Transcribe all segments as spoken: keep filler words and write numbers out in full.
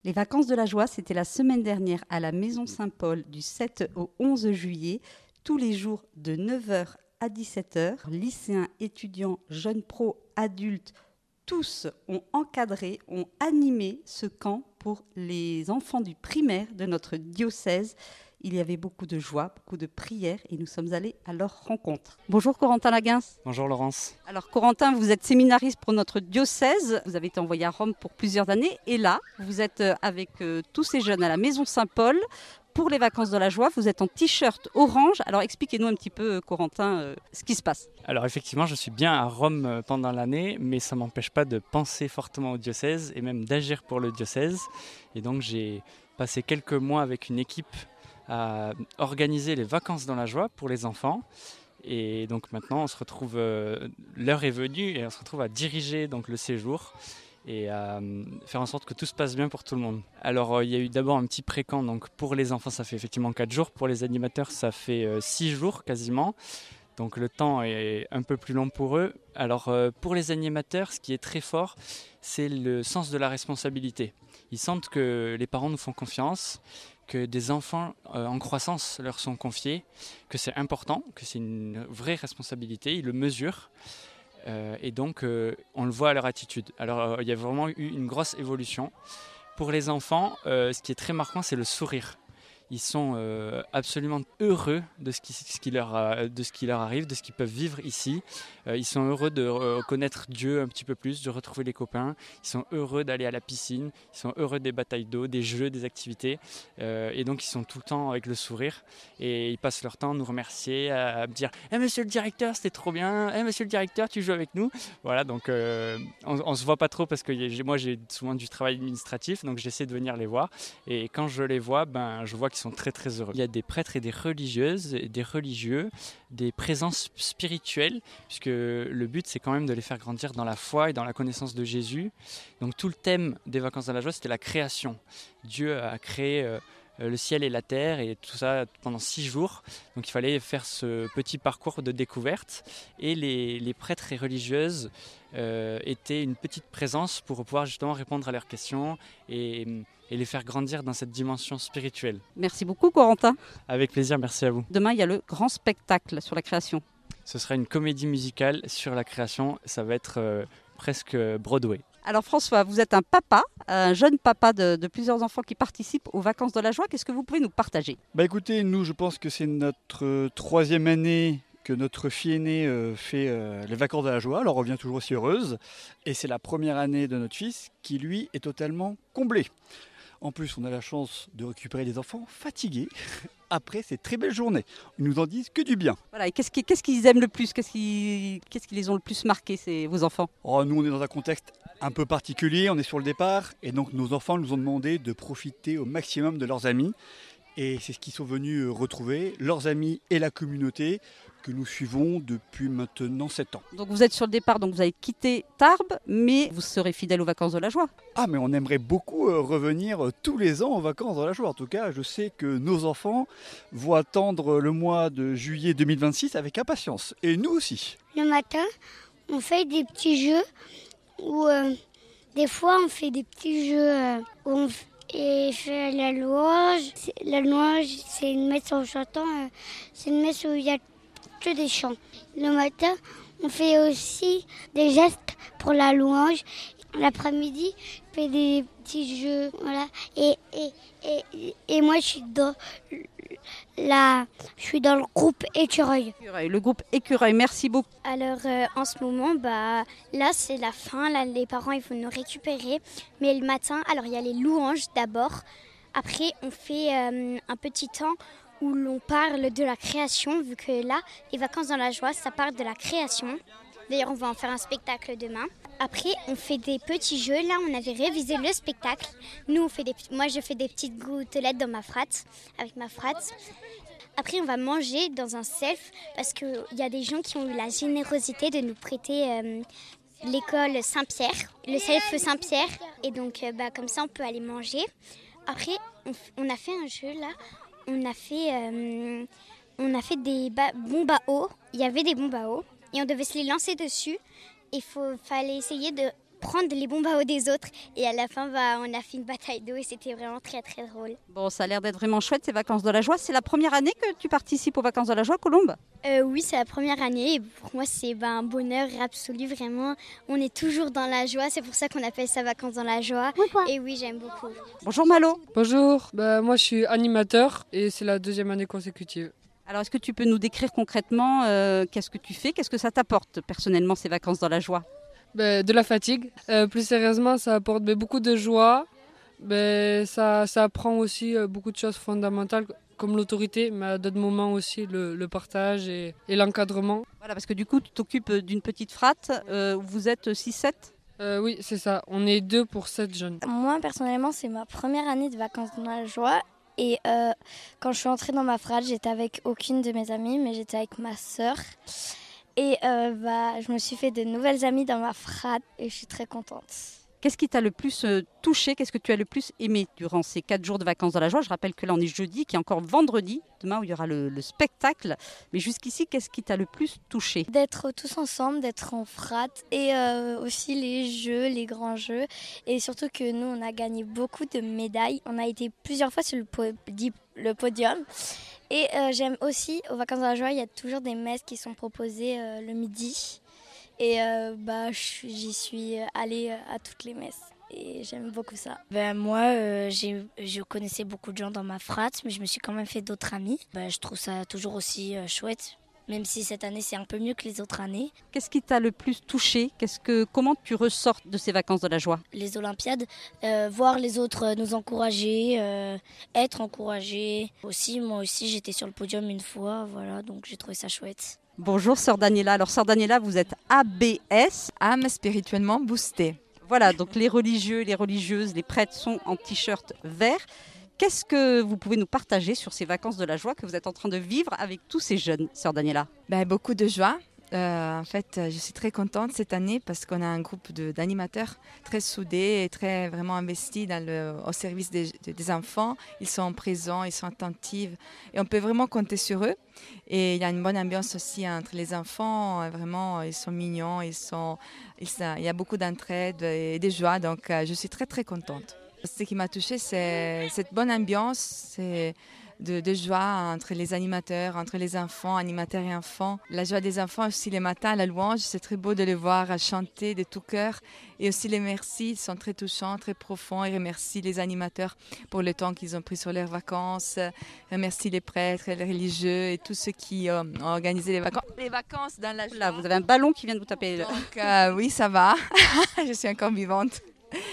Les vacances de la joie, c'était la semaine dernière à la Maison Saint-Paul du sept au onze juillet, tous les jours de neuf heures à dix-sept heures. Lycéens, étudiants, jeunes pros, adultes, tous ont encadré, ont animé ce camp pour les enfants du primaire de notre diocèse. Il y avait beaucoup de joie, beaucoup de prières et nous sommes allés à leur rencontre. Bonjour Corentin Laguens. Bonjour Laurence. Alors Corentin, vous êtes séminariste pour notre diocèse. Vous avez été envoyé à Rome pour plusieurs années et là, vous êtes avec euh, tous ces jeunes à la Maison Saint-Paul pour les vacances de la joie. Vous êtes en t-shirt orange. Alors expliquez-nous un petit peu Corentin euh, ce qui se passe. Alors effectivement, je suis bien à Rome pendant l'année, mais ça ne m'empêche pas de penser fortement au diocèse et même d'agir pour le diocèse. Et donc j'ai passé quelques mois avec une équipe à organiser les vacances dans la joie pour les enfants. Et donc maintenant, on se retrouve, euh, l'heure est venue et on se retrouve à diriger donc, le séjour et à euh, faire en sorte que tout se passe bien pour tout le monde. Alors euh, il y a eu d'abord un petit pré-camp, donc pour les enfants ça fait effectivement quatre jours, pour les animateurs ça fait euh, six jours quasiment. Donc le temps est un peu plus long pour eux. Alors euh, pour les animateurs, ce qui est très fort, c'est le sens de la responsabilité. Ils sentent que les parents nous font confiance, que des enfants euh, en croissance leur sont confiés, que c'est important, que c'est une vraie responsabilité, ils le mesurent. Euh, et donc euh, on le voit à leur attitude. Alors euh, il y a vraiment eu une grosse évolution. Pour les enfants, euh, ce qui est très marquant, c'est le sourire. Ils sont euh, absolument heureux de ce, qui, ce qui leur, euh, de ce qui leur arrive, de ce qu'ils peuvent vivre ici. Euh, ils sont heureux de euh, connaître Dieu un petit peu plus, de retrouver les copains. Ils sont heureux d'aller à la piscine. Ils sont heureux des batailles d'eau, des jeux, des activités. Euh, et donc ils sont tout le temps avec le sourire. Et ils passent leur temps à nous remercier, à, à me dire hey, « Monsieur le directeur, c'était trop bien. Hey, monsieur le directeur, tu joues avec nous ?» Voilà, donc euh, on ne se voit pas trop parce que j'ai, moi j'ai souvent du travail administratif, donc j'essaie de venir les voir. Et quand je les vois, ben, je vois qu'ils sont très très heureux. Il y a des prêtres et des religieuses, des religieux, des présences spirituelles, puisque le but c'est quand même de les faire grandir dans la foi et dans la connaissance de Jésus. Donc tout le thème des vacances de la joie, c'était la création. Dieu a créé euh, le ciel et la terre et tout ça pendant six jours. Donc il fallait faire ce petit parcours de découverte et les, les prêtres et religieuses euh, étaient une petite présence pour pouvoir justement répondre à leurs questions et, et les faire grandir dans cette dimension spirituelle. Merci beaucoup Corentin. Avec plaisir, merci à vous. Demain, il y a le grand spectacle sur la création. Ce sera une comédie musicale sur la création, ça va être euh, presque Broadway. Alors François, vous êtes un papa, un jeune papa de, de plusieurs enfants qui participent aux vacances de la joie. Qu'est-ce que vous pouvez nous partager ? Bah écoutez, nous je pense que c'est notre euh, troisième année que notre fille aînée euh, fait euh, les vacances de la joie. Elle en revient toujours aussi heureuse. Et c'est la première année de notre fils qui lui est totalement comblé. En plus, on a la chance de récupérer des enfants fatigués après ces très belles journées. Ils nous en disent que du bien. Voilà, et qu'est-ce, qui, qu'est-ce qu'ils aiment le plus ? Qu'est-ce qui, qu'est-ce qui les ont le plus marqué, ces, vos enfants ? Oh, nous, on est dans un contexte un peu particulier, on est sur le départ. Et donc, nos enfants nous ont demandé de profiter au maximum de leurs amis. Et c'est ce qu'ils sont venus retrouver, leurs amis et la communauté que nous suivons depuis maintenant sept ans. Donc vous êtes sur le départ, donc vous avez quitté Tarbes, mais vous serez fidèle aux vacances de la joie. Ah mais on aimerait beaucoup revenir tous les ans en vacances dans la joie. En tout cas, je sais que nos enfants vont attendre le mois de juillet deux mille vingt-six avec impatience. Et nous aussi. Le matin, on fait des petits jeux où euh, des fois on fait des petits jeux euh, où on fait Et fait la louange. La louange, c'est une messe en chantant. C'est une messe où il y a que des chants. Le matin, on fait aussi des gestes pour la louange. L'après-midi, on fait des petits jeux. Voilà. Et, et, et, et moi, je suis dans, la, je suis dans le groupe Écureuil. Le groupe Écureuil, merci beaucoup. Alors, euh, en ce moment, bah, là, c'est la fin. Là, les parents, ils vont nous récupérer. Mais le matin, alors, il y a les louanges d'abord. Après, on fait euh, un petit temps où l'on parle de la création, vu que là, les vacances dans la joie, ça parle de la création. D'ailleurs, on va en faire un spectacle demain. Après, on fait des petits jeux. Là, on avait révisé le spectacle. Nous, on fait des, moi, je fais des petites gouttelettes dans ma frate, avec ma frate. Après, on va manger dans un self parce qu'il y a des gens qui ont eu la générosité de nous prêter euh, l'école Saint-Pierre, le self Saint-Pierre. Et donc, euh, bah, comme ça, on peut aller manger. Après, on, on a fait un jeu, là. On a fait, euh, on a fait des ba- bombes à eau. Il y avait des bombes à eau et on devait se les lancer dessus. Il fallait essayer de prendre les bombes à eau des autres. Et à la fin, bah, on a fait une bataille d'eau et c'était vraiment très très drôle. Bon, ça a l'air d'être vraiment chouette ces vacances de la joie. C'est la première année que tu participes aux vacances de la joie, Colombe? Euh, oui, c'est la première année et pour moi c'est bah, un bonheur absolu, vraiment. On est toujours dans la joie, c'est pour ça qu'on appelle ça vacances dans la joie. Et oui, j'aime beaucoup. Bonjour Malo. Bonjour, bah, moi je suis animateur et c'est la deuxième année consécutive. Alors, est-ce que tu peux nous décrire concrètement euh, qu'est-ce que tu fais? Qu'est-ce que ça t'apporte personnellement ces vacances dans la joie? Bah, de la fatigue. Euh, plus sérieusement, ça apporte bah, beaucoup de joie. Bah, ça, ça apprend aussi euh, beaucoup de choses fondamentales comme l'autorité, mais à d'autres moments aussi le, le partage et, et l'encadrement. Voilà, parce que du coup, tu t'occupes d'une petite frate. Euh, vous êtes six sept? Euh, oui, c'est ça. On est deux pour sept jeunes. Moi, personnellement, c'est ma première année de vacances dans la joie. Et euh, quand je suis entrée dans ma frate, j'étais avec aucune de mes amies, mais j'étais avec ma sœur. Et euh, bah, je me suis fait de nouvelles amies dans ma frate et je suis très contente. Qu'est-ce qui t'a le plus euh, touché? Qu'est-ce que tu as le plus aimé durant ces quatre jours de vacances dans la joie? Je rappelle que là, on est jeudi, qui est encore vendredi, demain où il y aura le, le spectacle. Mais jusqu'ici, qu'est-ce qui t'a le plus touché? D'être tous ensemble, d'être en frate et euh, aussi les jeux, les grands jeux. Et surtout que nous, on a gagné beaucoup de médailles. On a été plusieurs fois sur le, podi- le podium. Et euh, j'aime aussi, aux vacances dans la joie, il y a toujours des messes qui sont proposées euh, le midi. Et euh, bah, j'y suis allée à toutes les messes et j'aime beaucoup ça. Ben moi, euh, j'ai, je connaissais beaucoup de gens dans ma frate, mais je me suis quand même fait d'autres amis. Ben, je trouve ça toujours aussi euh, chouette, même si cette année c'est un peu mieux que les autres années. Qu'est-ce qui t'a le plus touché? Qu'est-ce que, comment tu ressors de ces vacances de la joie? Les Olympiades, euh, voir les autres nous encourager, euh, être encouragés. Aussi, moi aussi, j'étais sur le podium une fois, voilà, donc j'ai trouvé ça chouette. Bonjour Sœur Daniela. Alors Sœur Daniela, vous êtes A B S. Âme spirituellement boostée. Voilà, donc les religieux, les religieuses, les prêtres sont en t-shirt vert. Qu'est-ce que vous pouvez nous partager sur ces vacances de la joie que vous êtes en train de vivre avec tous ces jeunes, Sœur Daniela? Ben, beaucoup de joie. Euh, en fait, je suis très contente cette année parce qu'on a un groupe de, d'animateurs très soudés et très vraiment investis dans le, au service des, des enfants. Ils sont présents, ils sont attentifs et on peut vraiment compter sur eux. Et il y a une bonne ambiance aussi entre les enfants. Vraiment, ils sont mignons, ils sont, ils sont, il y a beaucoup d'entraide et de joie. Donc, je suis très très contente. Ce qui m'a touchée, c'est cette bonne ambiance. C'est De, de joie entre les animateurs, entre les enfants, animateurs et enfants. La joie des enfants aussi les matins à la louange, c'est très beau de les voir chanter de tout cœur. Et aussi les merci sont très touchants, très profonds. Ils remercient les animateurs pour le temps qu'ils ont pris sur leurs vacances. Ils remercient les prêtres, les religieux et tous ceux qui euh, ont organisé les vacances. Les vacances dans la joie. Là, vous avez un ballon qui vient de vous taper. Donc euh, oui, ça va. Je suis encore vivante.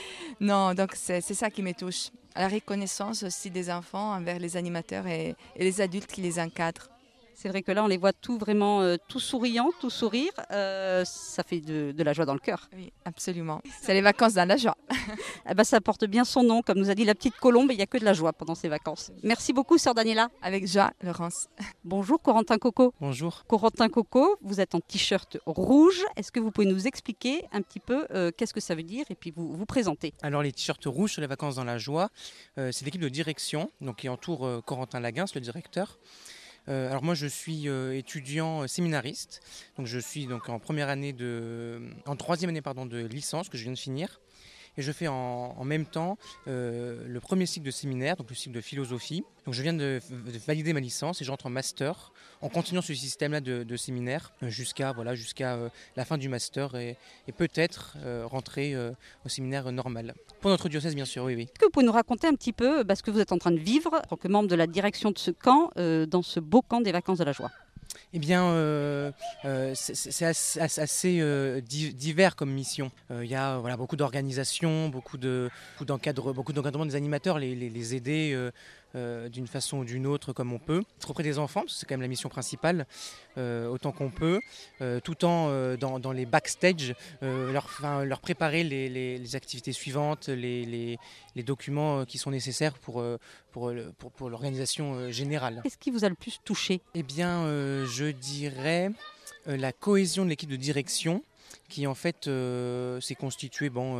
Non, donc c'est, c'est ça qui me touche. La reconnaissance aussi des enfants envers les animateurs et, et les adultes qui les encadrent. C'est vrai que là, on les voit tout vraiment euh, tout souriants, tout sourire. Euh, ça fait de, de la joie dans le cœur. Oui, absolument. C'est les vacances dans la joie. Eh ben, ça porte bien son nom. Comme nous a dit la petite Colombe, il n'y a que de la joie pendant ces vacances. Merci beaucoup, Sœur Daniela. Avec joie, Laurence. Bonjour, Corentin Coco. Bonjour. Corentin Coco, vous êtes en t-shirt rouge. Est-ce que vous pouvez nous expliquer un petit peu euh, qu'est-ce que ça veut dire et puis vous vous présenter? Alors, les t-shirts rouges sur les vacances dans la joie, euh, c'est l'équipe de direction donc, qui entoure euh, Corentin Laguens, le directeur. Euh, alors moi je suis euh, étudiant euh, séminariste, donc je suis donc en première année de, en troisième année pardon de licence que je viens de finir, et je fais en, en même temps euh, le premier cycle de séminaire, donc le cycle de philosophie. Donc je viens de, de valider ma licence et j'entre en master en continuant ce système-là de, de séminaire jusqu'à voilà jusqu'à euh, la fin du master et, et peut-être euh, rentrer euh, au séminaire normal. Pour notre diocèse bien sûr, oui oui. Est-ce que vous pouvez nous raconter un petit peu bah, ce que vous êtes en train de vivre en tant que membre de la direction de ce camp, euh, dans ce beau camp des vacances de la joie? Eh bien, euh, euh, c'est, c'est assez, assez euh, divers comme mission. Il euh, y a voilà, beaucoup d'organisations, beaucoup, de, beaucoup, d'encadre, beaucoup d'encadrement des animateurs, les, les, les aider euh, euh, d'une façon ou d'une autre comme on peut. Être auprès des enfants, parce que c'est quand même la mission principale, euh, autant qu'on peut, euh, tout en euh, dans, dans les backstage, euh, leur, enfin, leur préparer les, les, les activités suivantes, les, les, les documents qui sont nécessaires pour, pour, pour, pour l'organisation générale. Qu'est-ce qui vous a le plus touché? Eh bien, euh, je dirais euh, la cohésion de l'équipe de direction qui en fait euh, s'est constituée bon, euh,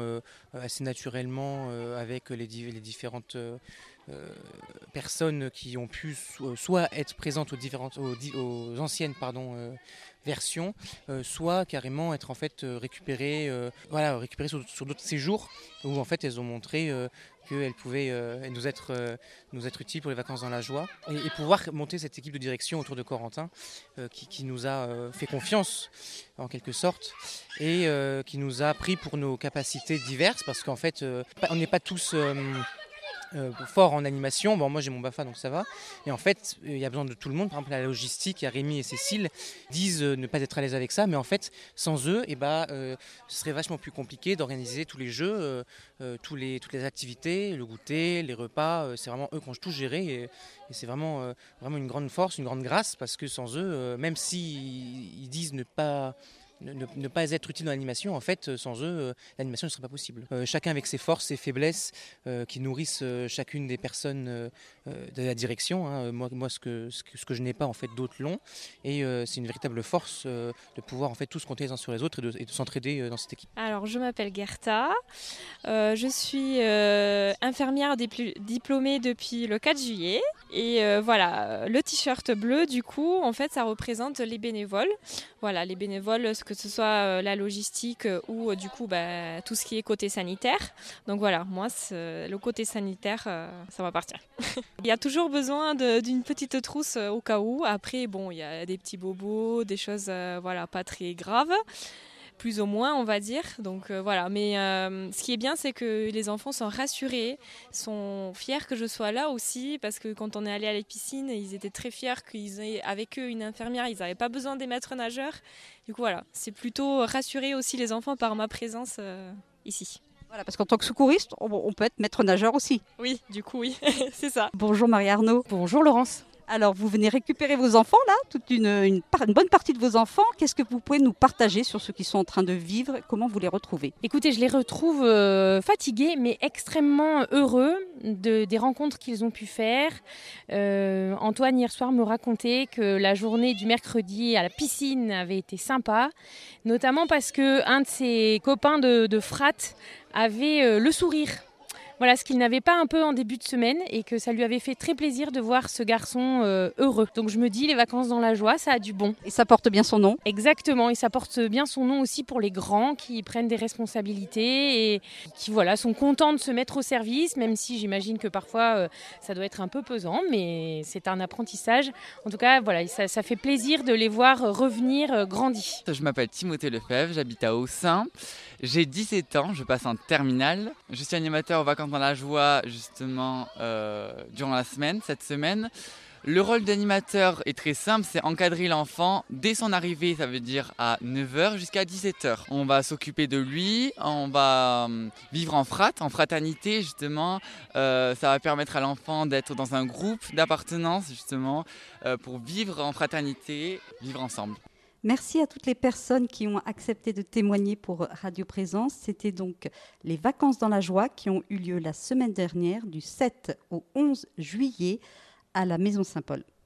assez naturellement euh, avec les, les différentes euh, euh, personnes qui ont pu so- soit être présentes aux, différentes, aux, aux anciennes pardon, euh, versions, euh, soit carrément être en fait euh, récupérées, euh, voilà, récupérées sur, sur d'autres séjours où en fait elles ont montré euh, qu'elles pouvaient euh, nous, être, euh, nous être utiles pour les vacances dans la joie et, et pouvoir monter cette équipe de direction autour de Corentin euh, qui, qui nous a euh, fait confiance en quelque sorte et euh, qui nous a pris pour nos capacités diverses parce qu'en fait euh, on n'est pas tous euh, Euh, fort en animation. Bon, moi j'ai mon BAFA donc ça va. Et en fait, il euh, y a besoin de tout le monde. Par exemple, la logistique, il y a Rémi et Cécile disent euh, ne pas être à l'aise avec ça, mais en fait, sans eux, eh ben, euh, ce serait vachement plus compliqué d'organiser tous les jeux, euh, euh, tous les, toutes les activités, le goûter, les repas. Euh, c'est vraiment eux qui ont tout géré et, et c'est vraiment, euh, vraiment une grande force, une grande grâce parce que sans eux, euh, même s'ils ils disent ne pas Ne, ne, ne pas être utile dans l'animation, en fait, sans eux, euh, l'animation ne serait pas possible. Euh, chacun avec ses forces, ses faiblesses, euh, qui nourrissent euh, chacune des personnes euh, de la direction. Hein. Moi, moi, ce que, ce que, ce que je n'ai pas, en fait, d'autres l'ont. Et euh, c'est une véritable force euh, de pouvoir, en fait, tous compter les uns sur les autres et de, et de s'entraider euh, dans cette équipe. Alors, je m'appelle Gerta. Euh, je suis euh, infirmière dipl- diplômée depuis le quatre juillet. Et euh, voilà, le t-shirt bleu, du coup, en fait, ça représente les bénévoles. Voilà, les bénévoles, que ce soit euh, la logistique euh, ou euh, du coup bah, tout ce qui est côté sanitaire. Donc voilà, moi, le côté sanitaire, euh, ça m'appartient. Il y a toujours besoin de, d'une petite trousse euh, au cas où. Après, bon, il y a des petits bobos, des choses euh, voilà, pas très graves. Plus ou moins, on va dire. Donc euh, voilà. Mais euh, ce qui est bien, c'est que les enfants sont rassurés, sont fiers que je sois là aussi, parce que quand on est allé à la piscine, ils étaient très fiers qu'ils aient avec eux une infirmière. Ils n'avaient pas besoin des maîtres nageurs. Du coup, voilà, c'est plutôt rassurer aussi les enfants par ma présence euh, ici. Voilà, parce qu'en tant que secouriste, on, on peut être maître nageur aussi. Oui, du coup, oui, c'est ça. Bonjour Marie-Arnaud. Bonjour Laurence. Alors, vous venez récupérer vos enfants, là, toute une, une, une bonne partie de vos enfants. Qu'est-ce que vous pouvez nous partager sur ce qu'ils sont en train de vivre? Comment vous les retrouvez? Écoutez, je les retrouve euh, fatigués, mais extrêmement heureux de, des rencontres qu'ils ont pu faire. Euh, Antoine, hier soir, me racontait que la journée du mercredi à la piscine avait été sympa, notamment parce qu'un de ses copains de, de frat avait euh, le sourire. Voilà, ce qu'il n'avait pas un peu en début de semaine et que ça lui avait fait très plaisir de voir ce garçon euh, heureux. Donc je me dis, les vacances dans la joie, ça a du bon. Et ça porte bien son nom? Exactement, et ça porte bien son nom aussi pour les grands qui prennent des responsabilités et qui voilà, sont contents de se mettre au service, même si j'imagine que parfois euh, ça doit être un peu pesant, mais c'est un apprentissage. En tout cas, voilà, ça, ça fait plaisir de les voir revenir euh, grandis. Je m'appelle Timothée Lefebvre, j'habite à Haussin. J'ai dix-sept ans, je passe en terminale. Je suis animateur aux vacances dans la joie justement euh, durant la semaine, cette semaine. Le rôle d'animateur est très simple, c'est encadrer l'enfant dès son arrivée, ça veut dire à neuf heures jusqu'à dix-sept heures. On va s'occuper de lui, on va vivre en frat, en fraternité justement. Euh, ça va permettre à l'enfant d'être dans un groupe d'appartenance justement euh, pour vivre en fraternité, vivre ensemble. Merci à toutes les personnes qui ont accepté de témoigner pour Radio Présence. C'était donc les vacances dans la joie qui ont eu lieu la semaine dernière du sept au onze juillet à la Maison Saint-Paul.